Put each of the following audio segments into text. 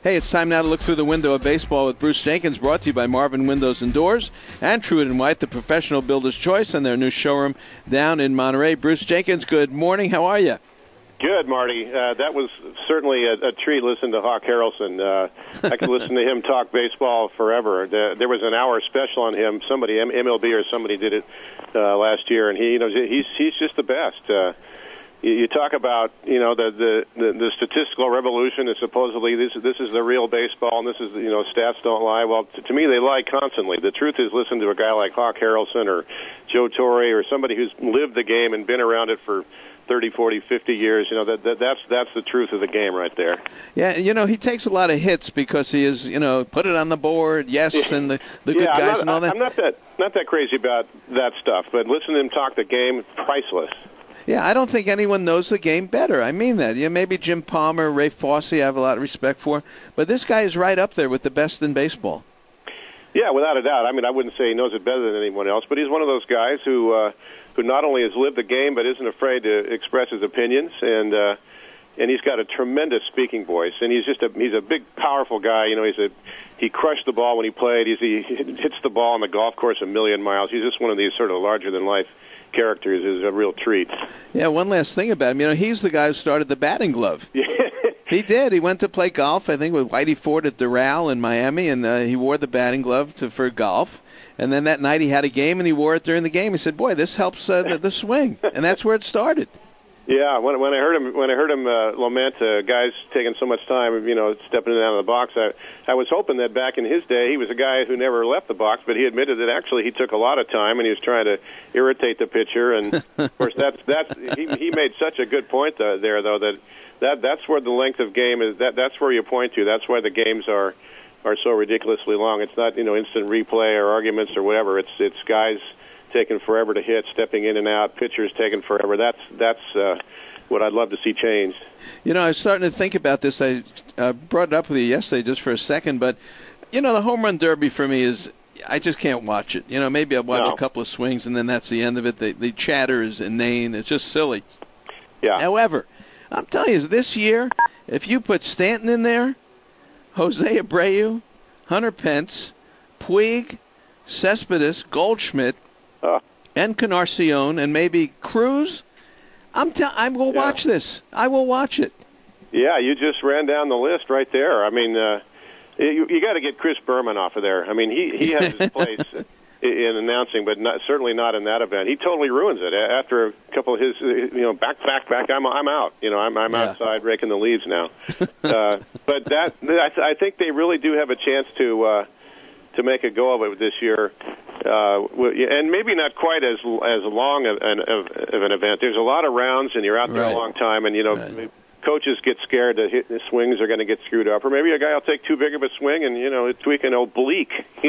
Hey, it's time now to look through the window of baseball with Bruce Jenkins, brought to you by Marvin Windows and Doors and Truett & White, the professional builder's choice, and their new showroom down in Monterey. Bruce Jenkins, good morning. How are you? Good, Marty. That was certainly a treat listening to Hawk Harrelson. I could listen to him talk baseball forever. There was an hour special on him. Somebody, MLB or somebody did it last year, and he's just the best. You talk about the statistical revolution, and supposedly this is the real baseball, and this is stats don't lie. Well, to me they lie constantly. The truth is, listen to a guy like Hawk Harrelson or Joe Torre or somebody who's lived the game and been around it for 30, 40, 50 years. That's the truth of the game right there. Yeah, he takes a lot of hits because he is put it on the board, and the good guys and all that. I'm not that crazy about that stuff, but listen to him talk the game, priceless. Yeah, I don't think anyone knows the game better. I mean that. Maybe Jim Palmer, Ray Fosse, I have a lot of respect for. But this guy is right up there with the best in baseball. Yeah, without a doubt. I mean, I wouldn't say he knows it better than anyone else, but he's one of those guys who not only has lived the game but isn't afraid to express his opinions, and he's got a tremendous speaking voice, and he's a big, powerful guy. He crushed the ball when he played. He hits the ball on the golf course a million miles. He's just one of these sort of larger-than-life characters. Is a real treat. Yeah, one last thing about him. He's the guy who started the batting glove. He did. He went to play golf, I think, with Whitey Ford at Doral in Miami, and he wore the batting glove for golf. And then that night he had a game, and he wore it during the game. He said, "Boy, this helps the swing," and that's where it started. Yeah, when I heard him lament guys taking so much time, stepping in and out of the box, I was hoping that back in his day he was a guy who never left the box, but he admitted that actually he took a lot of time and he was trying to irritate the pitcher, and of course he made such a good point there though that's where the length of game is. That's where you point to. That's why the games are so ridiculously long. It's not instant replay or arguments or whatever. It's guys taking forever to hit, stepping in and out, pitchers taking forever. That's what I'd love to see changed. I was starting to think about this. I brought it up with you yesterday just for a second, but the home run derby for me is I just can't watch it. Maybe I'll watch a couple of swings and then that's the end of it. The chatter is inane. It's just silly. Yeah. However, I'm telling you, this year, if you put Stanton in there, Jose Abreu, Hunter Pence, Puig, Cespedes, Goldschmidt, and Encarnacion, and maybe Cruz, I will watch this. I will watch it. Yeah, you just ran down the list right there. I mean, you got to get Chris Berman off of there. I mean, he has his place in announcing, but certainly not in that event. He totally ruins it after a couple of his, back. I'm out. I'm outside raking the leaves now. But I think they really do have a chance to make a go of it this year, and maybe not quite as long of an event. There's a lot of rounds, and you're out there a long time, and coaches get scared that the swings are going to get screwed up, or maybe a guy will take too big of a swing and tweak an oblique.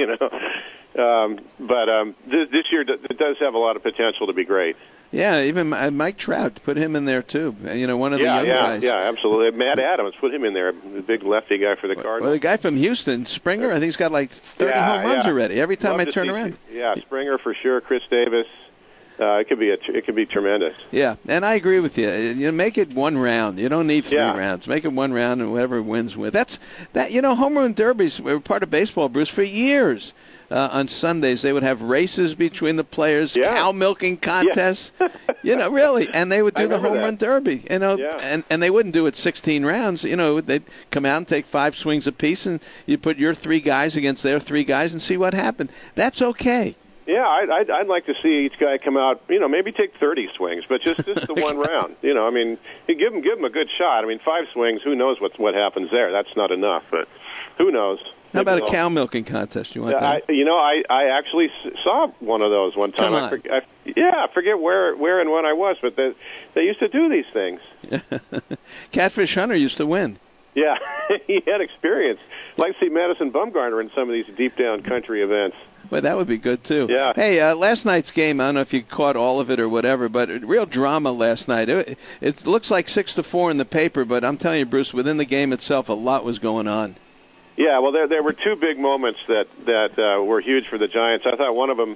But this year it does have a lot of potential to be great. Yeah, even Mike Trout, put him in there too. One of the young guys. Yeah, absolutely. Matt Adams, put him in there, the big lefty guy for the Cardinals. Well, the guy from Houston, Springer, I think he's got like 30 home runs already. Every time I turn around. Yeah, Springer for sure. Chris Davis. It could be tremendous. Yeah, and I agree with you. Make it one round. You don't need three rounds. Make it one round, and whoever wins with. That's home run derbies were part of baseball, Bruce, for years. On Sundays, they would have races between the players, cow milking contests, really, and they would do the home run derby, and they wouldn't do it 16 rounds. They'd come out and take 5 swings apiece, and you put your 3 guys against their 3 guys and see what happened. That's okay. Yeah, I'd like to see each guy come out, maybe take 30 swings, but just the one round. You give him a good shot. 5 swings, who knows what happens there? That's not enough, but who knows? How about a cow milking contest? You want that? I actually saw one of those one time. I forget where and when I was, but they used to do these things. Catfish Hunter used to win. Yeah, he had experience. I'd like to see Madison Bumgarner in some of these deep down country events. Well, that would be good, too. Yeah. Hey, last night's game, I don't know if you caught all of it or whatever, but real drama last night. It looks like 6-4 in the paper, but I'm telling you, Bruce, within the game itself, a lot was going on. Yeah, well, there were 2 big moments that were huge for the Giants. I thought one of them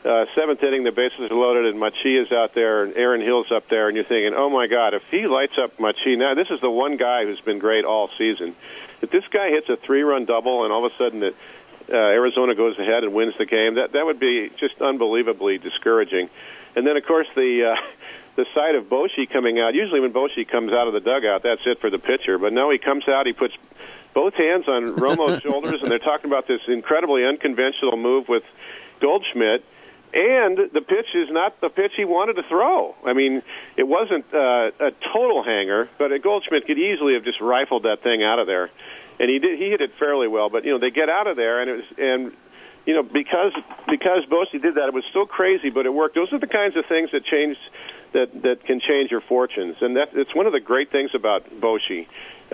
seventh inning, the bases are loaded, and Machia is out there, and Aaron Hill's up there, and you're thinking, oh, my God, if he lights up Machia, now this is the one guy who's been great all season. If this guy hits a 3-run double and all of a sudden Arizona goes ahead and wins the game, that would be just unbelievably discouraging. And then, of course, the sight of Bochy coming out. Usually when Bochy comes out of the dugout, that's it for the pitcher. But no, he comes out, he puts both hands on Romo's shoulders, and they're talking about this incredibly unconventional move with Goldschmidt. And the pitch is not the pitch he wanted to throw. I mean, it wasn't a total hanger, but Goldschmidt could easily have just rifled that thing out of there. And he did. He hit it fairly well. But, they get out of there, and because Bochy did that, it was so crazy, but it worked. Those are the kinds of things that that can change your fortunes. And it's one of the great things about Bochy.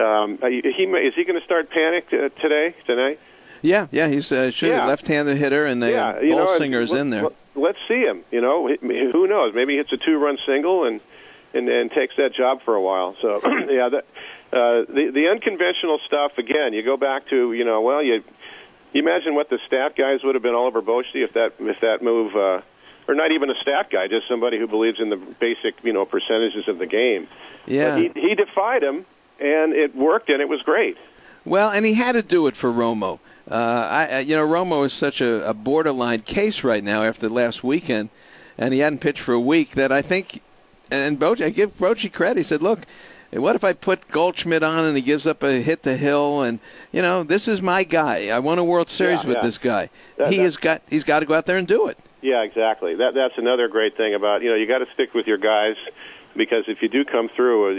Is he going to start panic tonight? Yeah, he's left-handed hitter, and Bolsinger's in there. Let's see him. Who knows? Maybe he hits a 2-run single and takes that job for a while. So, the unconventional stuff, again, you go back to, you imagine what the stat guys would have been all over Bochy if that move, or not even a stat guy, just somebody who believes in the basic, percentages of the game. Yeah. But he defied him, and it worked, and it was great. Well, and he had to do it for Romo. Romo is such a borderline case right now after last weekend, and he hadn't pitched for a week. That I think, and I give Bochy credit. He said, "Look, what if I put Goldschmidt on and he gives up a hit to Hill? And this is my guy. I won a World Series with this guy. He's got to go out there and do it." Yeah, exactly. That's another great thing about you got to stick with your guys. Because if you do come through,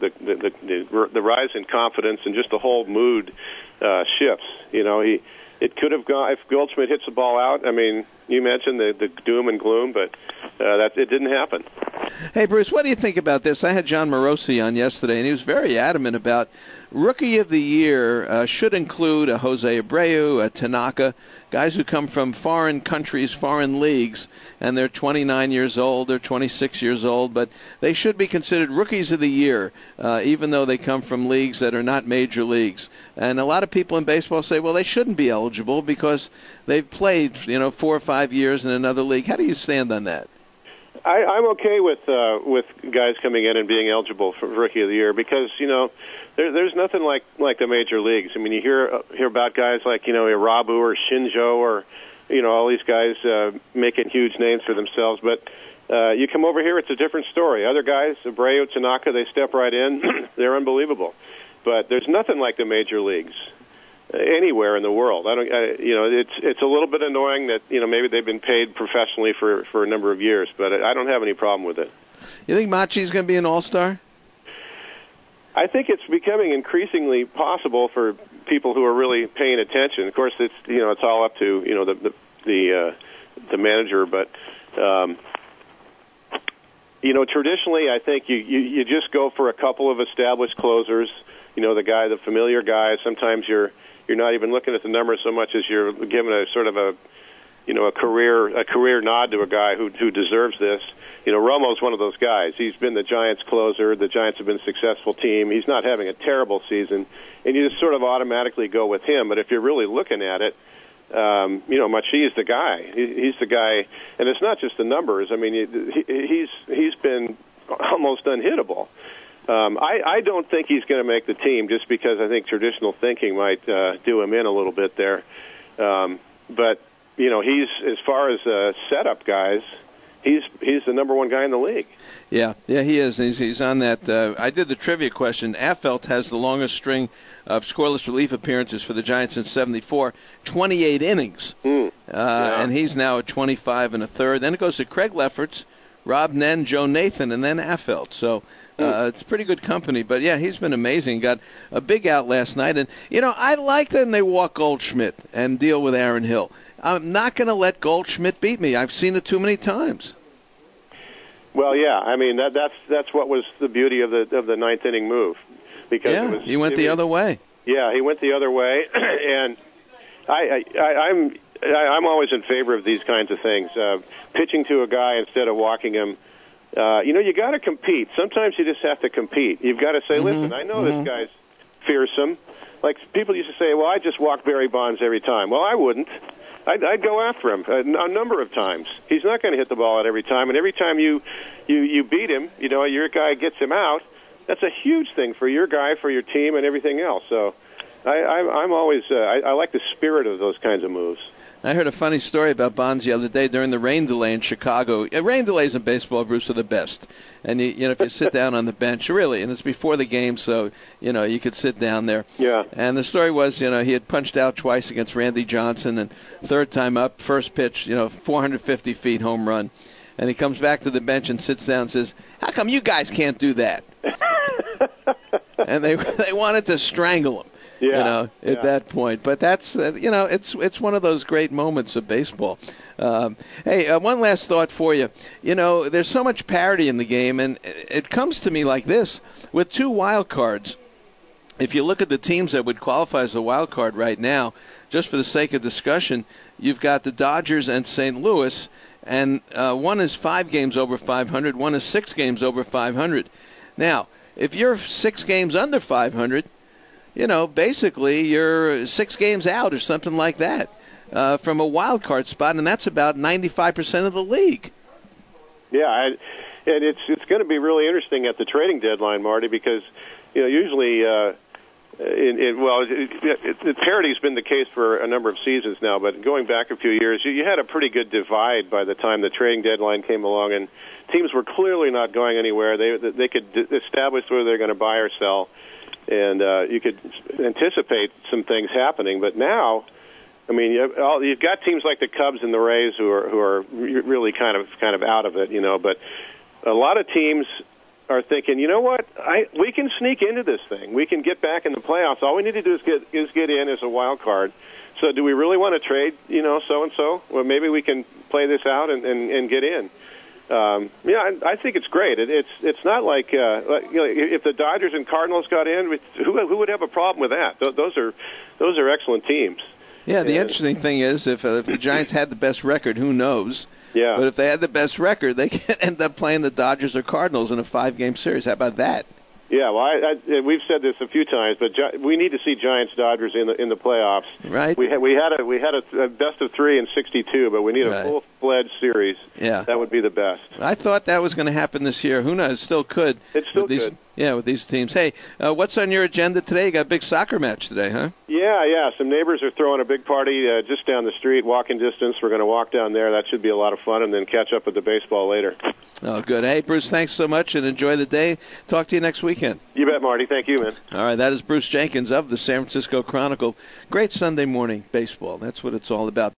the rise in confidence and just the whole mood shifts. It could have gone if Goldschmidt hits the ball out. I mean, you mentioned the doom and gloom, but it didn't happen. Hey, Bruce, what do you think about this? I had John Morosi on yesterday, and he was very adamant about Rookie of the Year should include a Jose Abreu, a Tanaka, guys who come from foreign countries, foreign leagues, and they're 29 years old, they're 26 years old, but they should be considered Rookies of the Year, even though they come from leagues that are not major leagues. And a lot of people in baseball say, well, they shouldn't be eligible because they've played, 4 or 5 years in another league. How do you stand on that? I'm okay with guys coming in and being eligible for Rookie of the Year because there's nothing like the major leagues. I mean, you hear about guys like Irabu or Shinjo or all these guys making huge names for themselves, but you come over here, it's a different story. Other guys, Abreu, Tanaka, they step right in, they're unbelievable. But there's nothing like the major leagues anywhere in the world. It's a little bit annoying that maybe they've been paid professionally for a number of years, but I don't have any problem with it. You think Machi's going to be an all-star? I think it's becoming increasingly possible for people who are really paying attention. Of course, it's all up to the manager, but traditionally, I think you just go for a couple of established closers. The familiar guy. Sometimes you're not even looking at the numbers so much as you're giving a sort of a career nod to a guy who deserves this. Romo's one of those guys. He's been the Giants closer. The Giants have been a successful team. He's not having a terrible season, and you just sort of automatically go with him. But if you're really looking at it, Machi is the guy. He's the guy, and it's not just the numbers. I mean, he's been almost unhittable. I don't think he's going to make the team just because I think traditional thinking might do him in a little bit there. But he's as far as setup guys. He's the number one guy in the league. Yeah, he is. He's on that. I did the trivia question. Affeldt has the longest string of scoreless relief appearances for the Giants in 74, 28 innings. And he's now at 25 1/3. Then it goes to Craig Lefferts, Rob Nen, Joe Nathan, and then Affeldt. So it's pretty good company. But, yeah, he's been amazing. Got a big out last night. And, I like them. They walk Goldschmidt and deal with Aaron Hill. I'm not going to let Goldschmidt beat me. I've seen it too many times. Well, yeah. I mean, that's what was the beauty of the ninth inning move, because he went the other way. Yeah, he went the other way, and I'm always in favor of these kinds of things. Pitching to a guy instead of walking him. You got to compete. Sometimes you just have to compete. You've got to say, listen, I know this guy's fearsome. Like people used to say, well, I just walk Barry Bonds every time. Well, I wouldn't. I'd go after him a number of times. He's not going to hit the ball out every time, and every time you beat him, your guy gets him out. That's a huge thing for your guy, for your team, and everything else. So I'm always I like the spirit of those kinds of moves. I heard a funny story about Bonds the other day during the rain delay in Chicago. Rain delays in baseball, Bruce, are the best. And if you sit down on the bench, really, and it's before the game, so you could sit down there. Yeah. And the story was, he had punched out twice against Randy Johnson, and third time up, first pitch, 450 feet home run, and he comes back to the bench and sits down and says, "How come you guys can't do that?" And they wanted to strangle him. At that point. But that's, it's one of those great moments of baseball. Hey, one last thought for you. There's so much parity in the game, and it comes to me like this. With 2 wild cards, if you look at the teams that would qualify as a wild card right now, just for the sake of discussion, you've got the Dodgers and St. Louis, and one is 5 games over 500, one is 6 games over 500. Now, if you're 6 games under 500, basically you're 6 games out or something like that from a wild card spot, and that's about 95% of the league. Yeah, and it's going to be really interesting at the trading deadline, Marty, because usually the parity's been the case for a number of seasons now, but going back a few years, you had a pretty good divide by the time the trading deadline came along, and teams were clearly not going anywhere. They could establish whether they're going to buy or sell. And you could anticipate some things happening, but now, I mean, you've got teams like the Cubs and the Rays who are really kind of out of it, But a lot of teams are thinking, you know what, we can sneak into this thing. We can get back in the playoffs. All we need to do is get in as a wild card. So, do we really want to trade, so and so? Well, maybe we can play this out and get in. I think it's great. It's not like if the Dodgers and Cardinals got in, who would have a problem with that? Those are excellent teams. Yeah, the interesting thing is if the Giants had the best record, who knows? Yeah. But if they had the best record, they could end up playing the Dodgers or Cardinals in a 5-game series. How about that? Yeah, well, we've said this a few times, but we need to see Giants-Dodgers in the playoffs. Right. We had a best of 3 in '62, but we need a full-fledged series. Yeah. That would be the best. I thought that was going to happen this year. Who knows? Still could. It still could. Yeah, with these teams. Hey, what's on your agenda today? You got a big soccer match today, huh? Yeah. Some neighbors are throwing a big party just down the street, walking distance. We're going to walk down there. That should be a lot of fun, and then catch up with the baseball later. Oh, good. Hey, Bruce, thanks so much, and enjoy the day. Talk to you next weekend. You bet, Marty. Thank you, man. All right, that is Bruce Jenkins of the San Francisco Chronicle. Great Sunday morning baseball. That's what it's all about.